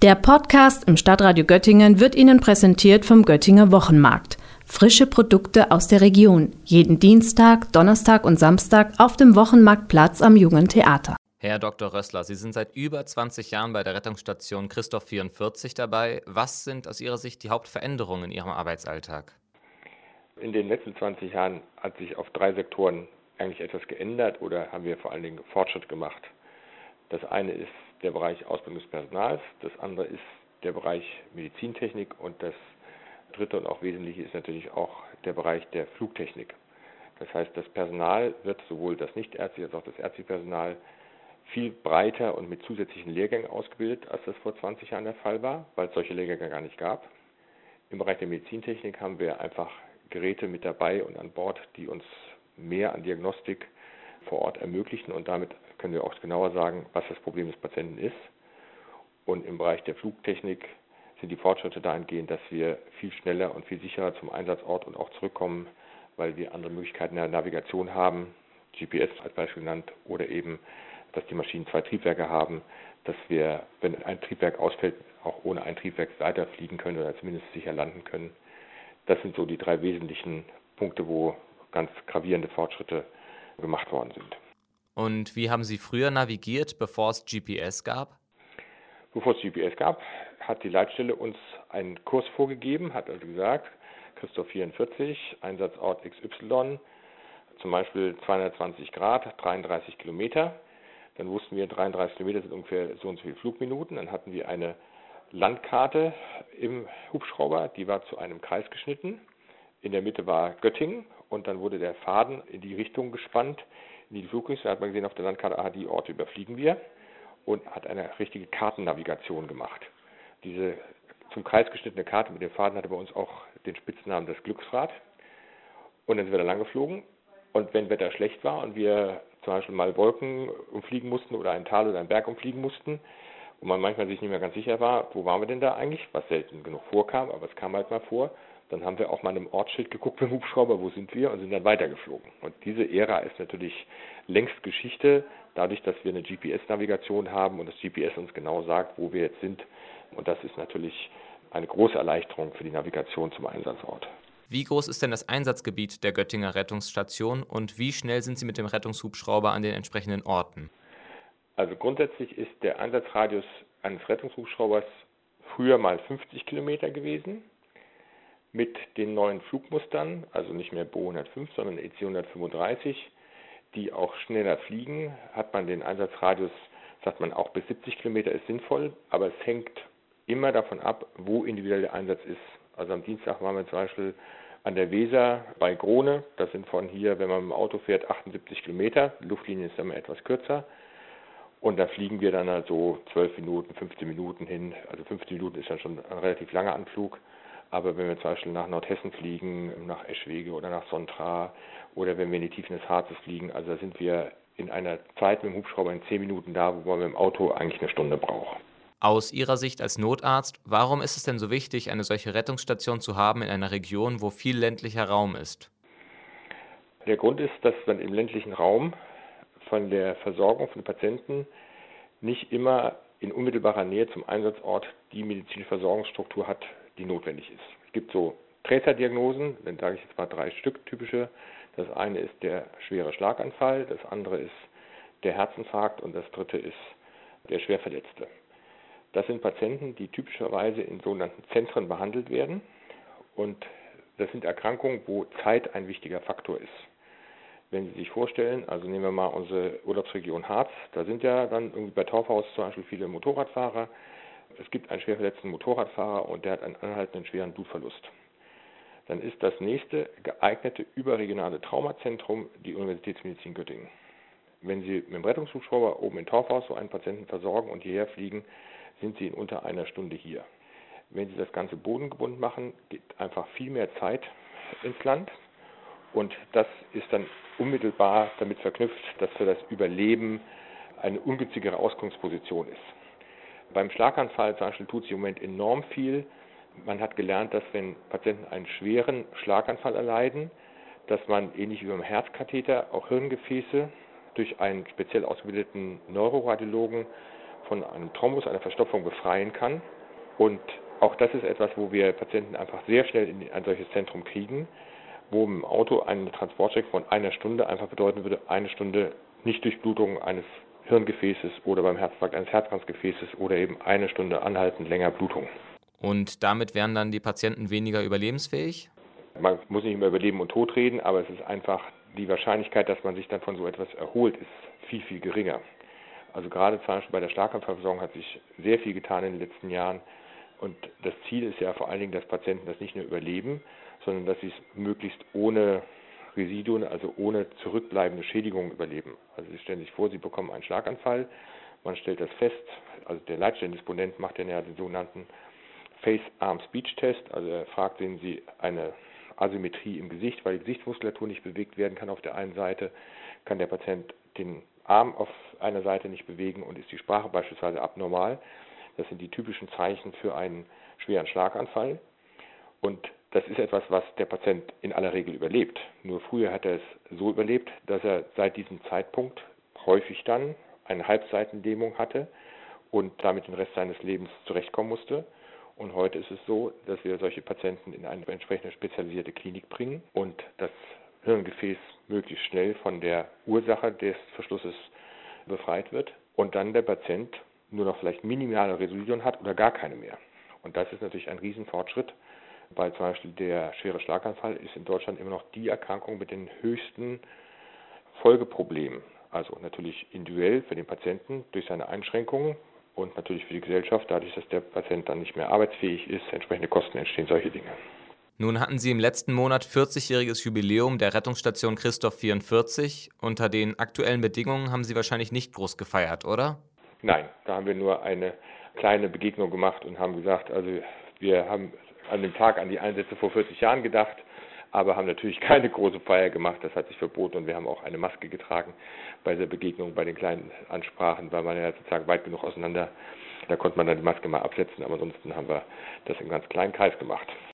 Der Podcast im Stadtradio Göttingen wird Ihnen präsentiert vom Göttinger Wochenmarkt. Frische Produkte aus der Region. Jeden Dienstag, Donnerstag und Samstag auf dem Wochenmarktplatz am Jungen Theater. Herr Dr. Rössler, Sie sind seit über 20 Jahren bei der Rettungsstation Christoph 44 dabei. Was sind aus Ihrer Sicht die Hauptveränderungen in Ihrem Arbeitsalltag? In den letzten 20 Jahren hat sich auf 3 Sektoren eigentlich etwas geändert oder haben wir vor allen Dingen Fortschritt gemacht. Das eine ist der Bereich Ausbildung des Personals, das andere ist der Bereich Medizintechnik und das dritte und auch wesentliche ist natürlich auch der Bereich der Flugtechnik. Das heißt, das Personal wird sowohl das nichtärztliche als auch das ärztliche Personal viel breiter und mit zusätzlichen Lehrgängen ausgebildet, als das vor 20 Jahren der Fall war, weil es solche Lehrgänge gar nicht gab. Im Bereich der Medizintechnik haben wir einfach Geräte mit dabei und an Bord, die uns mehr an Diagnostik vor Ort ermöglichen und damit können wir auch genauer sagen, was das Problem des Patienten ist. Und im Bereich der Flugtechnik sind die Fortschritte dahingehend, dass wir viel schneller und viel sicherer zum Einsatzort und auch zurückkommen, weil wir andere Möglichkeiten der Navigation haben, GPS als Beispiel genannt, oder eben, dass die Maschinen 2 Triebwerke haben, dass wir, wenn ein Triebwerk ausfällt, auch ohne ein Triebwerk weiterfliegen können oder zumindest sicher landen können. Das sind so die 3 wesentlichen Punkte, wo ganz gravierende Fortschritte gemacht worden sind. Und wie haben Sie früher navigiert, bevor es GPS gab? Bevor es GPS gab, hat die Leitstelle uns einen Kurs vorgegeben, hat also gesagt, Christoph 44, Einsatzort XY, zum Beispiel 220 Grad, 33 Kilometer. Dann wussten wir, 33 Kilometer sind ungefähr so und so viele Flugminuten. Dann hatten wir eine Landkarte im Hubschrauber, die war zu einem Kreis geschnitten. In der Mitte war Göttingen und dann wurde der Faden in die Richtung gespannt, in die Flugrichtung. Da hat man gesehen auf der Landkarte, die Orte überfliegen wir und hat eine richtige Kartennavigation gemacht. Diese zum Kreis geschnittene Karte mit dem Faden hatte bei uns auch den Spitznamen das Glücksrad. Und dann sind wir da lang geflogen. Und wenn Wetter schlecht war und wir zum Beispiel mal Wolken umfliegen mussten oder ein Tal oder einen Berg umfliegen mussten und man manchmal sich nicht mehr ganz sicher war, wo waren wir denn da eigentlich, was selten genug vorkam, aber es kam halt mal vor, dann haben wir auch mal an einem Ortsschild geguckt mit dem Hubschrauber, wo sind wir, und sind dann weitergeflogen. Und diese Ära ist natürlich längst Geschichte, dadurch, dass wir eine GPS-Navigation haben und das GPS uns genau sagt, wo wir jetzt sind. Und das ist natürlich eine große Erleichterung für die Navigation zum Einsatzort. Wie groß ist denn das Einsatzgebiet der Göttinger Rettungsstation und wie schnell sind Sie mit dem Rettungshubschrauber an den entsprechenden Orten? Also grundsätzlich ist der Einsatzradius eines Rettungshubschraubers früher mal 50 Kilometer gewesen. Mit den neuen Flugmustern, also nicht mehr Bo 105, sondern EC 135, die auch schneller fliegen, hat man den Einsatzradius, sagt man, auch bis 70 Kilometer ist sinnvoll, aber es hängt immer davon ab, wo individuell der Einsatz ist. Also am Dienstag waren wir zum Beispiel an der Weser bei Grone, das sind von hier, wenn man mit dem Auto fährt, 78 Kilometer, die Luftlinie ist immer etwas kürzer. Und da fliegen wir dann halt so 12 Minuten, 15 Minuten hin. Also 15 Minuten ist dann schon ein relativ langer Anflug. Aber wenn wir zum Beispiel nach Nordhessen fliegen, nach Eschwege oder nach Sontra oder wenn wir in die Tiefen des Harzes fliegen, also da sind wir in einer Zeit mit dem Hubschrauber in 10 Minuten da, wo man mit dem Auto eigentlich eine Stunde braucht. Aus Ihrer Sicht als Notarzt, warum ist es denn so wichtig, eine solche Rettungsstation zu haben in einer Region, wo viel ländlicher Raum ist? Der Grund ist, dass man im ländlichen Raum von der Versorgung von Patienten nicht immer in unmittelbarer Nähe zum Einsatzort die medizinische Versorgungsstruktur hat, die notwendig ist. Es gibt so Trägerdiagnosen, dann sage ich jetzt mal 3 Stück typische. Das eine ist der schwere Schlaganfall, das andere ist der Herzinfarkt und das dritte ist der Schwerverletzte. Das sind Patienten, die typischerweise in sogenannten Zentren behandelt werden und das sind Erkrankungen, wo Zeit ein wichtiger Faktor ist. Wenn Sie sich vorstellen, also nehmen wir mal unsere Urlaubsregion Harz, da sind ja dann irgendwie bei Torfhaus zum Beispiel viele Motorradfahrer. Es gibt einen schwer verletzten Motorradfahrer und der hat einen anhaltenden schweren Blutverlust. Dann ist das nächste geeignete überregionale Traumazentrum die Universitätsmedizin Göttingen. Wenn Sie mit dem Rettungshubschrauber oben in Torfhaus so einen Patienten versorgen und hierher fliegen, sind Sie in unter einer Stunde hier. Wenn Sie das Ganze bodengebunden machen, geht einfach viel mehr Zeit ins Land. Und das ist dann unmittelbar damit verknüpft, dass für das Überleben eine ungünstigere Ausgangsposition ist. Beim Schlaganfall zum Beispiel tut sich im Moment enorm viel. Man hat gelernt, dass wenn Patienten einen schweren Schlaganfall erleiden, dass man ähnlich wie beim Herzkatheter auch Hirngefäße durch einen speziell ausgebildeten Neuroradiologen von einem Thrombus, einer Verstopfung befreien kann. Und auch das ist etwas, wo wir Patienten einfach sehr schnell in ein solches Zentrum kriegen, wo im Auto eine Transportstrecke von einer Stunde einfach bedeuten würde, eine Stunde Nichtdurchblutung eines Hirngefäßes oder beim Herzinfarkt eines Herzkranzgefäßes oder eben eine Stunde anhaltend länger Blutung. Und damit wären dann die Patienten weniger überlebensfähig? Man muss nicht über Leben und Tod reden, aber es ist einfach die Wahrscheinlichkeit, dass man sich dann von so etwas erholt, ist viel, viel geringer. Also gerade zum Beispiel bei der Schlaganfallversorgung hat sich sehr viel getan in den letzten Jahren. Und das Ziel ist ja vor allen Dingen, dass Patienten das nicht nur überleben, sondern dass sie es möglichst ohne Residuen, also ohne zurückbleibende Schädigungen überleben. Also Sie stellen sich vor, Sie bekommen einen Schlaganfall, man stellt das fest, also der Leitstellendisponent macht dann ja den sogenannten Face-Arm-Speech-Test, also er fragt, sehen Sie eine Asymmetrie im Gesicht, weil die Gesichtsmuskulatur nicht bewegt werden kann auf der einen Seite, kann der Patient den Arm auf einer Seite nicht bewegen und ist die Sprache beispielsweise abnormal. Das sind die typischen Zeichen für einen schweren Schlaganfall. Und das ist etwas, was der Patient in aller Regel überlebt. Nur früher hat er es so überlebt, dass er seit diesem Zeitpunkt häufig dann eine Halbseitenlähmung hatte und damit den Rest seines Lebens zurechtkommen musste. Und heute ist es so, dass wir solche Patienten in eine entsprechende spezialisierte Klinik bringen und das Hirngefäß möglichst schnell von der Ursache des Verschlusses befreit wird und dann der Patient nur noch vielleicht minimale Residuen hat oder gar keine mehr. Und das ist natürlich ein Riesenfortschritt, weil zum Beispiel der schwere Schlaganfall ist in Deutschland immer noch die Erkrankung mit den höchsten Folgeproblemen. Also natürlich individuell für den Patienten durch seine Einschränkungen und natürlich für die Gesellschaft, dadurch, dass der Patient dann nicht mehr arbeitsfähig ist, entsprechende Kosten entstehen, solche Dinge. Nun hatten Sie im letzten Monat 40-jähriges Jubiläum der Rettungsstation Christoph 44. Unter den aktuellen Bedingungen haben Sie wahrscheinlich nicht groß gefeiert, oder? Nein, da haben wir nur eine kleine Begegnung gemacht und haben gesagt, also wir haben an dem Tag an die Einsätze vor 40 Jahren gedacht, aber haben natürlich keine große Feier gemacht, das hat sich verboten und wir haben auch eine Maske getragen bei der Begegnung, bei den kleinen Ansprachen, weil man ja sozusagen weit genug auseinander, da konnte man dann die Maske mal absetzen, aber ansonsten haben wir das im ganz kleinen Kreis gemacht.